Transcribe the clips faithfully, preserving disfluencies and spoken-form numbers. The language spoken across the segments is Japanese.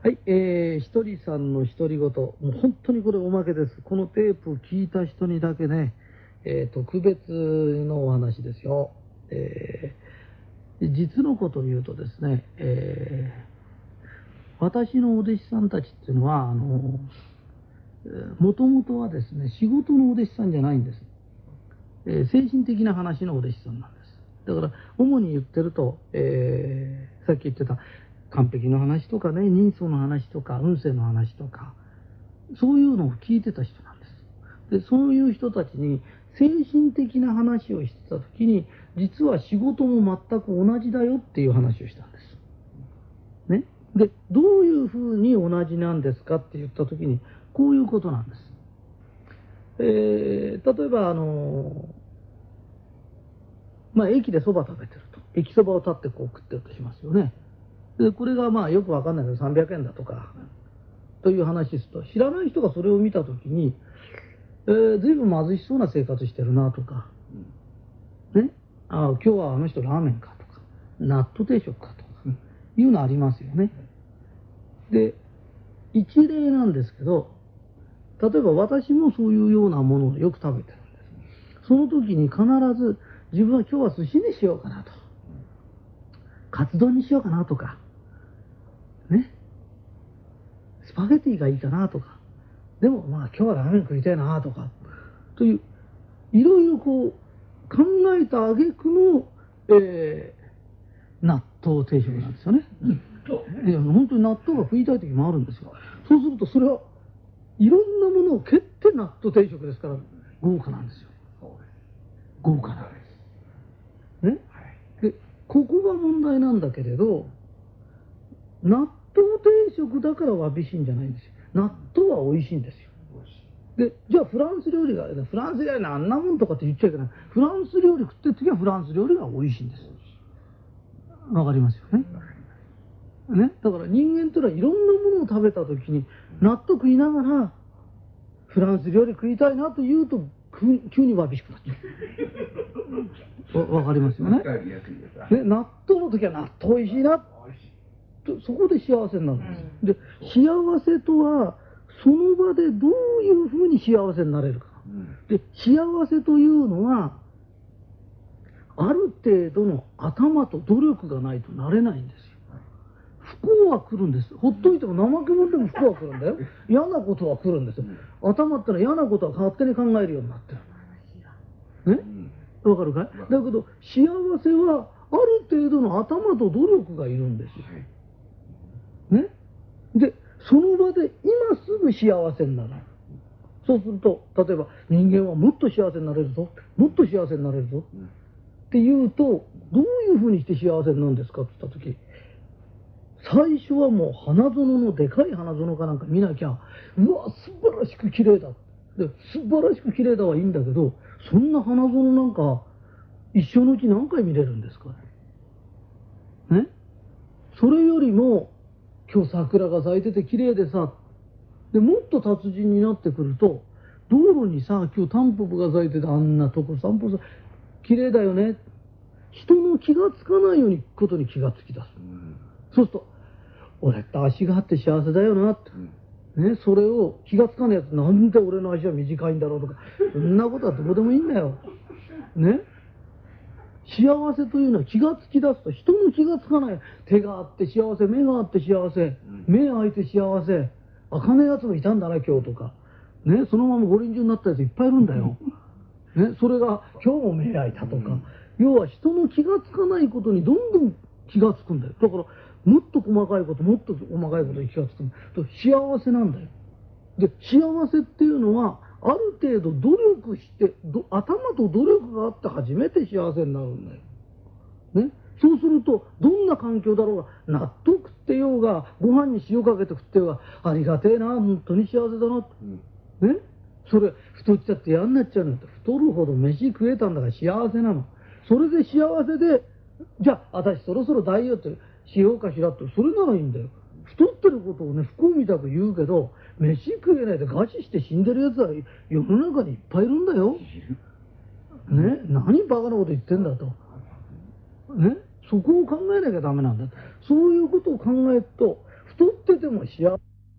はい、えー、ひとりさんの独り言、もう本当にこれおまけです。このテープを聞いた人にだけね、えー、特別のお話ですよ。えー、実のことを言うとですね、えー、私のお弟子さんたちっていうのは、あの、もともとはですね、仕事のお弟子さんじゃないんです。えー、精神的な話のお弟子さんなんです。だから、主に言ってると、えー、さっき言ってた、完璧の話とかね、人相の話とか、運勢の話とか、そういうのを聞いてた人なんです。で、そういう人たちに精神的な話をしてた時に、実は仕事も全く同じだよっていう話をしたんです。ね。で、どういうふうに同じなんですかって言った時に、こういうことなんです。えー、例えば、あの、まあ、駅でそば食べてると。駅そばを立ってこう食ってるとしますよね。で、これがまあよくわかんないけどさんびゃくえんだとか、という話ですと、知らない人がそれを見たときに、えー、ずいぶん貧しそうな生活してるなとか、ね、あ今日はあの人ラーメンかとか、納豆定食かとか、いうのありますよね。で、一例なんですけど、例えば私もそういうようなものをよく食べてるんです。その時に必ず自分は今日は寿司にしようかなと、カツ丼にしようかなとか、ね、スパゲティがいいかなとか、でもまあ今日はラーメン食いたいなとか、という、いろいろこう考えた挙句の、えー、納豆定食なんですよね。いや本当に納豆が食いたい時もあるんですよ。そうするとそれはいろんなものを蹴って納豆定食ですから豪華なんですよ。豪華なんです。ね。で、ここが問題なんだけれど、納豆定食だからわびしいんじゃないんですよ。納豆は美味しいんですよ。で、じゃあフランス料理が、フランス料理あんなもんとかって言っちゃいけない。フランス料理食ってる時はフランス料理が美味しいんです。わかりますよね。ね、だから人間というのはいろんなものを食べた時に納豆食いながらフランス料理食いたいなと言うと急にわびしくなっちゃう。わ, わかりますよね。ね、納豆の時は納豆美味しいなと、そこで幸せになるんです。で、幸せとはその場でどういうふうに幸せになれるか。で、幸せというのはある程度の頭と努力がないとなれないんですよ。不幸は来るんです。ほっといても怠け者でも不幸は来るんだよ。嫌なことは来るんですよ。頭ってのは嫌なことは勝手に考えるようになってる。ね、わかるかい？だけど幸せはある程度の頭と努力がいるんですよ。ね。で、その場で今すぐ幸せになる。そうすると、例えば人間はもっと幸せになれるぞ、もっと幸せになれるぞっていうと、どういうふうにして幸せになるんですかって言った時、最初はもう花園のでかい花園かなんか見なきゃ、うわ素晴らしく綺麗だで、素晴らしく綺麗だはいいんだけど、そんな花園なんか一生のうち何回見れるんですかね。それよりも今日桜が咲いてて綺麗でさ、でもっと達人になってくると、道路にさ今日タンポポが咲いててあんなとこ散歩さ綺麗だよね、人の気がつかないようにことに気がつき出す。そうすると俺って足があって幸せだよなって、ね、それを気がつかないやつ、なんで俺の足は短いんだろうとか、そんなことはどうでもいいんだよ。ね、幸せというのは気がつき出すと、人の気がつかない、手があって幸せ、目があって幸せ、目開いて幸せ、開かねえやつもいたんだな今日とか、ね、そのまま五輪中になったやついっぱいいるんだよ。ね、それが今日も目開いたとか、要は人の気がつかないことにどんどん気がつくんだよ。だからもっと細かいこと、もっと細かいことに気がつくと幸せなんだよ。で、幸せっていうのはある程度努力してど頭と努力があって初めて幸せになるんだよ。ね、そうするとどんな環境だろうが、納豆食ってようがご飯に塩かけて食ってようが、ありがてえな、本当に幸せだな、うん、ね、それ太っちゃって嫌になっちゃうのって、太るほど飯食えたんだから幸せなの。それで幸せで、じゃあ私そろそろダイエットしようかしらって、それならいいんだよ。太ってることをね不幸みたく言うけど、飯食えないで餓死して死んでるやつは世の中にいっぱいいるんだよ。ね、何バカなこと言ってんだと。ね、そこを考えなきゃダメなんだ。そういうことを考えると、太ってても幸せ。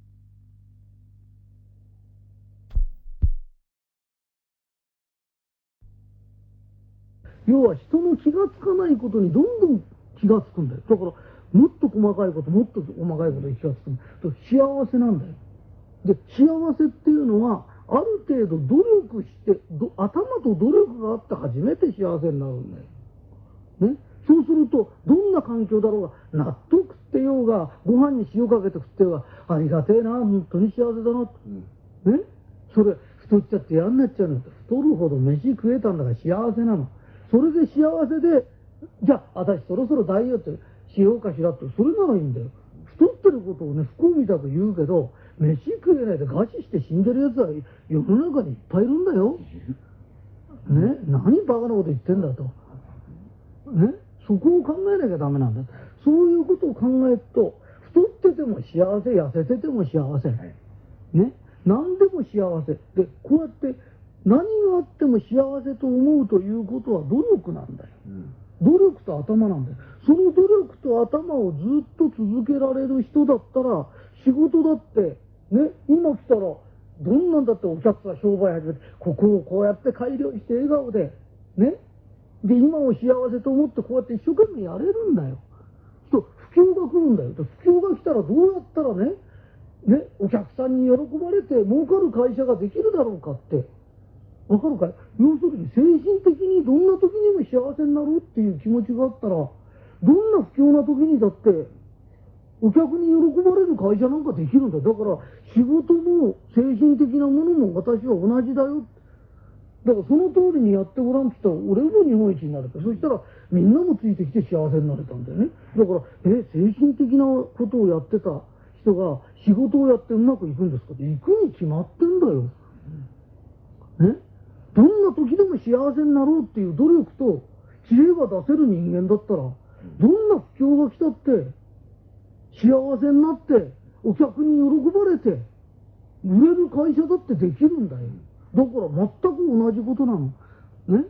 要は人の気がつかないことにどんどん気がつくんだよ。だからもっと細かいこと、もっと細かいことに気がつくんだよ。幸せなんだよ。で、幸せっていうのはある程度努力してど頭と努力があって初めて幸せになるんだよ。ね、そうするとどんな環境だろうが納豆食ってようがご飯に塩かけて食ってようがありがてえな、本当に幸せだな、うん、ね、それ太っちゃって嫌になっちゃうのって、太るほど飯食えたんだから幸せなの。それで幸せで、じゃあ私そろそろダイエットしようかしらって、それならいいんだよ。太ってることをね不幸みたく言うけど、飯食えないで餓死して死んでるやつは世の中にいっぱいいるんだよ。ね、何バカなこと言ってんだと。ね、そこを考えなきゃダメなんだ。そういうことを考えると、太ってても幸せ、痩せてても幸せ、ね、何でも幸せで、こうやって何があっても幸せと思うということは努力なんだよ、うん、努力と頭なんだよ。その努力と頭をずっと続けられる人だったら、仕事だってね、今来たらどんなんだってお客さん商売始めて、ここをこうやって改良して笑顔でね、で今を幸せと思ってこうやって一生懸命やれるんだよ。と不況が来るんだよ。不況が来たらどうやったらね、ね、お客さんに喜ばれて儲かる会社ができるだろうかって、わかるかい？要するに精神的にどんな時にも幸せになるっていう気持ちがあったら、どんな不況な時にだってお客に喜ばれる会社なんかできるんだよ。だから仕事も精神的なものも私は同じだよ。だからその通りにやってごらんって言ったら俺も日本一になれた。そしたらみんなもついてきて幸せになれたんだよね。だからえ精神的なことをやってた人が仕事をやってうまくいくんですかって、行くに決まってんだよ。ね、どんな時でも幸せになろうっていう努力と知恵が出せる人間だったら、どんな不況が来たって幸せになってお客に喜ばれて売れる会社だってできるんだよ。だから全く同じことなのね。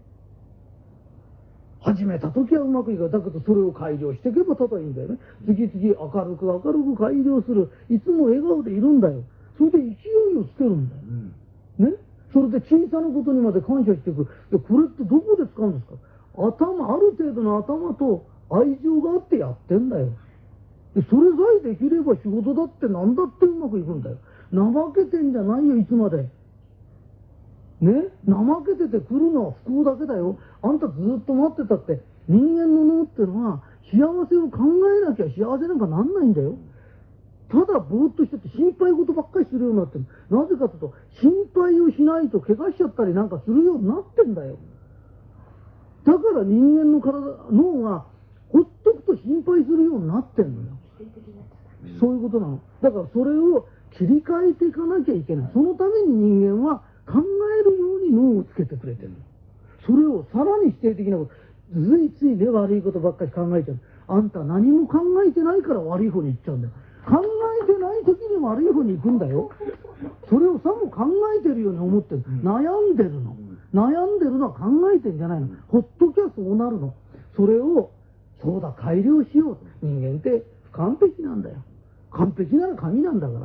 始めた時はうまくいかない。だけどそれを改良していけばただいいんだよね。次々明るく明るく改良する。いつも笑顔でいるんだよ。それで勢いをつけるんだよ、うん、ね。それで小さなことにまで感謝していく。でこれってどこで使うんですか？頭、ある程度の頭と愛情があってやってんだよ。でそれさえできれば仕事だって何だってうまくいくんだよ。怠けてんじゃないよ、いつまでね。怠けてて来るのは不幸だけだよ。あんたずっと待ってたって、人間の脳ってのは幸せを考えなきゃ幸せなんかなんないんだよ。ただぼーっとしてて心配事ばっかりするようになってる。なぜかというと、心配をしないと怪我しちゃったりなんかするようになってんだよ。だから人間の体、脳がほっとくと心配するようになってんのよ。そういうことなの。だからそれを切り替えていかなきゃいけない。そのために人間は考えるように脳をつけてくれてる。それをさらに否定的なこと、ついついね、悪いことばっかり考えちゃう。あんた何も考えてないから悪い方に行っちゃうんだよ。考えてない時に悪い方に行くんだよ。それをさも考えてるように思ってる。悩んでるの。悩んでるのは考えてんじゃないの。ほっときゃそうなるの。それを、そうだ、改良しよう。人間って不完璧なんだよ。完璧なら神なんだから。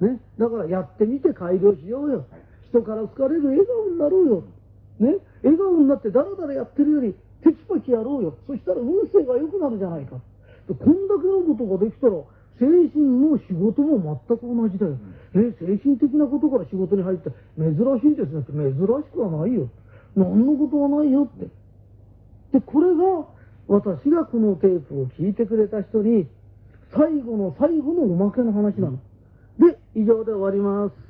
ね。だからやってみて改良しようよ。人から好かれる笑顔になろうよ。ね。笑顔になってダラダラやってるよりテキパキやろうよ。そしたら運勢が良くなるじゃないか。こんだけのことができたら、精神も仕事も全く同じだよ。え、精神的なことから仕事に入って珍しいですねって。珍しくはないよ。何のことはないよって。で、これが私がこのテープを聞いてくれた人に最後の最後のおまけの話なの。で、以上で終わります。